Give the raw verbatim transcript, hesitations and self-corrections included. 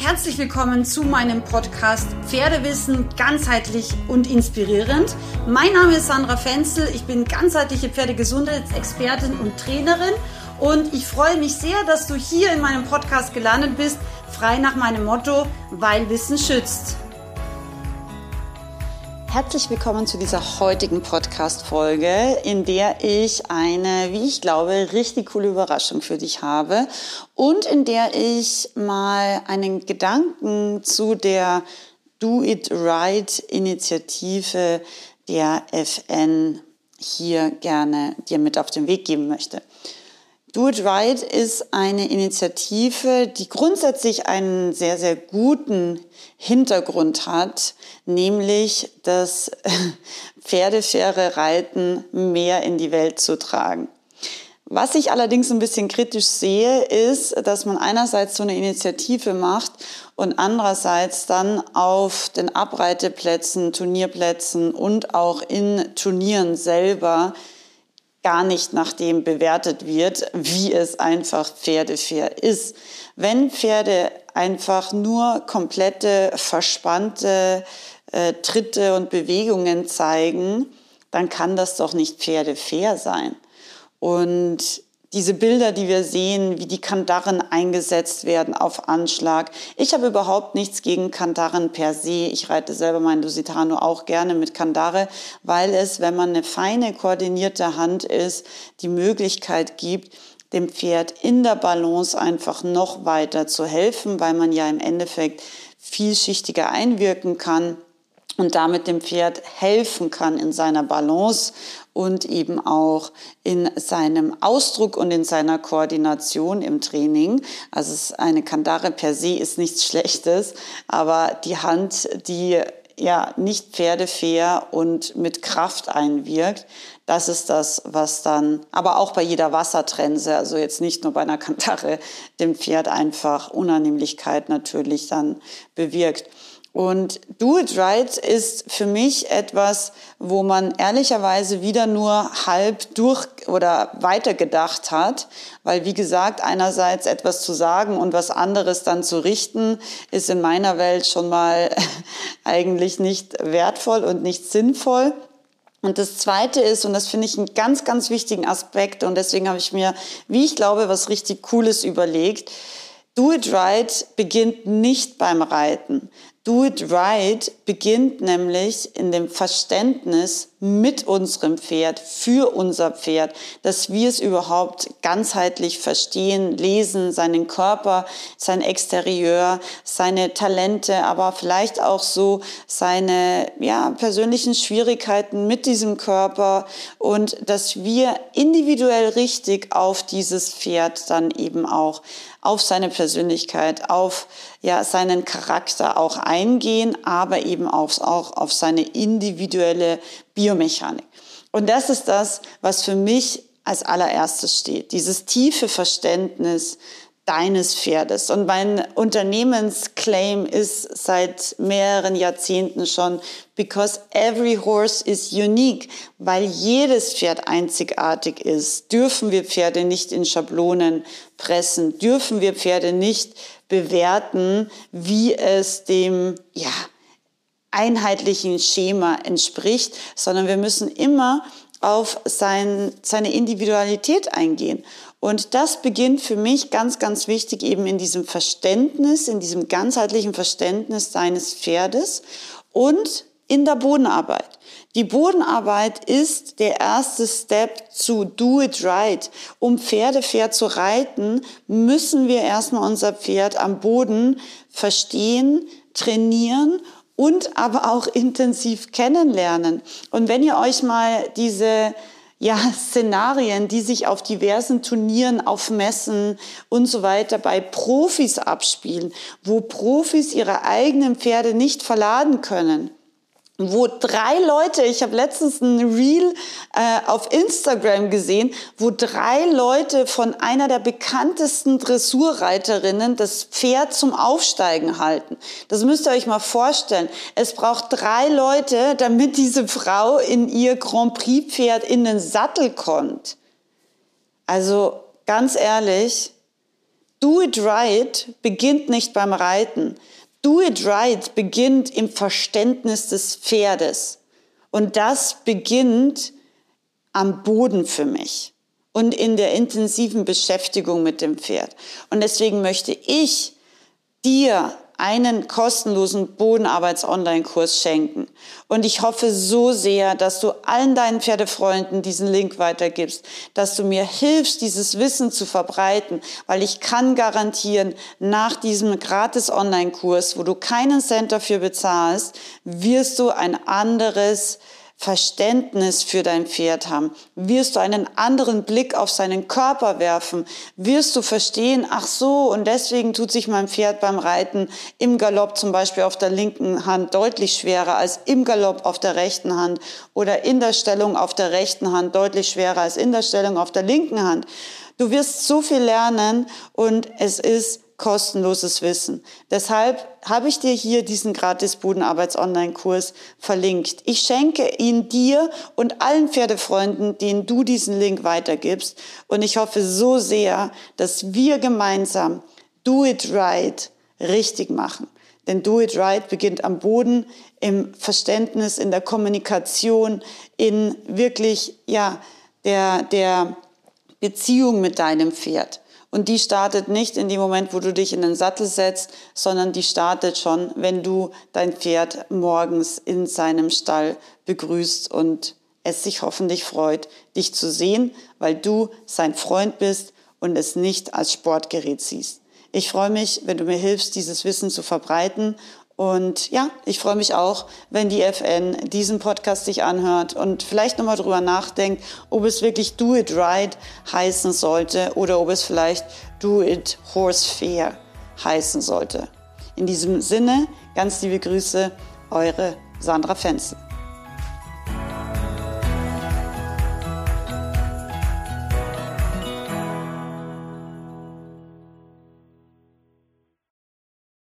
Herzlich willkommen zu meinem Podcast Pferdewissen ganzheitlich und inspirierend. Mein Name ist Sandra Fenzel, ich bin ganzheitliche Pferdegesundheitsexpertin und Trainerin und ich freue mich sehr, dass du hier in meinem Podcast gelandet bist, frei nach meinem Motto, weil Wissen schützt. Herzlich willkommen zu dieser heutigen Podcast-Folge, in der ich eine, wie ich glaube, richtig coole Überraschung für dich habe und in der ich mal einen Gedanken zu der Do It Right-Initiative der F N hier gerne dir mit auf den Weg geben möchte. Do It Right ist eine Initiative, die grundsätzlich einen sehr, sehr guten Hintergrund hat, nämlich das pferdefaire Reiten mehr in die Welt zu tragen. Was ich allerdings ein bisschen kritisch sehe, ist, dass man einerseits so eine Initiative macht und andererseits dann auf den Abreiteplätzen, Turnierplätzen und auch in Turnieren selber gar nicht nach dem bewertet wird, wie es einfach pferdefair ist. Wenn Pferde einfach nur komplette verspannte äh, Tritte und Bewegungen zeigen, dann kann das doch nicht pferdefair sein. Und diese Bilder, die wir sehen, wie die Kandaren eingesetzt werden auf Anschlag. Ich habe überhaupt nichts gegen Kandaren per se. Ich reite selber meinen Lusitano auch gerne mit Kandare, weil es, wenn man eine feine, koordinierte Hand ist, die Möglichkeit gibt, dem Pferd in der Balance einfach noch weiter zu helfen, weil man ja im Endeffekt vielschichtiger einwirken kann und damit dem Pferd helfen kann in seiner Balance und eben auch in seinem Ausdruck und in seiner Koordination im Training. Also es, eine Kandare per se ist nichts Schlechtes, aber die Hand, die ja nicht pferdefair und mit Kraft einwirkt, das ist das, was dann, aber auch bei jeder Wassertrense, also jetzt nicht nur bei einer Kandare, dem Pferd einfach Unannehmlichkeit natürlich dann bewirkt. Und Do It Right ist für mich etwas, wo man ehrlicherweise wieder nur halb durch oder weitergedacht hat, weil wie gesagt, einerseits etwas zu sagen und was anderes dann zu richten, ist in meiner Welt schon mal eigentlich nicht wertvoll und nicht sinnvoll. Und das Zweite ist, und das finde ich einen ganz, ganz wichtigen Aspekt, und deswegen habe ich mir, wie ich glaube, was richtig Cooles überlegt. Do It Right beginnt nicht beim Reiten. Do It Right beginnt nämlich in dem Verständnis mit unserem Pferd, für unser Pferd, dass wir es überhaupt ganzheitlich verstehen, lesen, seinen Körper, sein Exterieur, seine Talente, aber vielleicht auch so seine ja, persönlichen Schwierigkeiten mit diesem Körper und dass wir individuell richtig auf dieses Pferd dann eben auch auf seine Persönlichkeit, auf ja, seinen Charakter auch eingehen, aber eben auch, auch auf seine individuelle Biomechanik. Und das ist das, was für mich als allererstes steht, dieses tiefe Verständnis deines Pferdes. Und mein Unternehmensclaim ist seit mehreren Jahrzehnten schon, because every horse is unique, weil jedes Pferd einzigartig ist, dürfen wir Pferde nicht in Schablonen pressen, dürfen wir Pferde nicht bewerten, wie es dem, ja, einheitlichen Schema entspricht, sondern wir müssen immer auf sein, seine Individualität eingehen. Und das beginnt für mich ganz, ganz wichtig eben in diesem Verständnis, in diesem ganzheitlichen Verständnis deines Pferdes und in der Bodenarbeit. Die Bodenarbeit ist der erste Step zu Do It Right. Um pferdefair zu reiten, müssen wir erstmal unser Pferd am Boden verstehen, trainieren und aber auch intensiv kennenlernen. Und wenn ihr euch mal diese ja, Szenarien, die sich auf diversen Turnieren, auf Messen und so weiter bei Profis abspielen, wo Profis ihre eigenen Pferde nicht verladen können, wo drei Leute, ich habe letztens ein Reel äh, auf Instagram gesehen, wo drei Leute von einer der bekanntesten Dressurreiterinnen das Pferd zum Aufsteigen halten. Das müsst ihr euch mal vorstellen. Es braucht drei Leute, damit diese Frau in ihr Grand Prix Pferd in den Sattel kommt. Also ganz ehrlich, Do it right beginnt nicht beim Reiten. Do it right beginnt im Verständnis des Pferdes. Und das beginnt am Boden für mich und in der intensiven Beschäftigung mit dem Pferd. Und deswegen möchte ich dir einen kostenlosen Bodenarbeits-Online-Kurs schenken. Und ich hoffe so sehr, dass du allen deinen Pferdefreunden diesen Link weitergibst, dass du mir hilfst, dieses Wissen zu verbreiten, weil ich kann garantieren, nach diesem gratis Online-Kurs, wo du keinen Cent dafür bezahlst, wirst du ein anderes Verständnis für dein Pferd haben, wirst du einen anderen Blick auf seinen Körper werfen, wirst du verstehen, ach so, und deswegen tut sich mein Pferd beim Reiten im Galopp zum Beispiel auf der linken Hand deutlich schwerer als im Galopp auf der rechten Hand oder in der Stellung auf der rechten Hand deutlich schwerer als in der Stellung auf der linken Hand. Du wirst so viel lernen und es ist kostenloses Wissen. Deshalb habe ich dir hier diesen gratis Bodenarbeits-Online-Kurs verlinkt. Ich schenke ihn dir und allen Pferdefreunden, denen du diesen Link weitergibst. Und ich hoffe so sehr, dass wir gemeinsam Do It Right richtig machen. Denn Do It Right beginnt am Boden, im Verständnis, in der Kommunikation, in wirklich, ja, der, der Beziehung mit deinem Pferd. Und die startet nicht in dem Moment, wo du dich in den Sattel setzt, sondern die startet schon, wenn du dein Pferd morgens in seinem Stall begrüßt und es sich hoffentlich freut, dich zu sehen, weil du sein Freund bist und es nicht als Sportgerät siehst. Ich freue mich, wenn du mir hilfst, dieses Wissen zu verbreiten. Und ja, ich freue mich auch, wenn die F N diesen Podcast sich anhört und vielleicht nochmal drüber nachdenkt, ob es wirklich Do It Right heißen sollte oder ob es vielleicht Do It Horse Fair heißen sollte. In diesem Sinne, ganz liebe Grüße, eure Sandra Fenzel.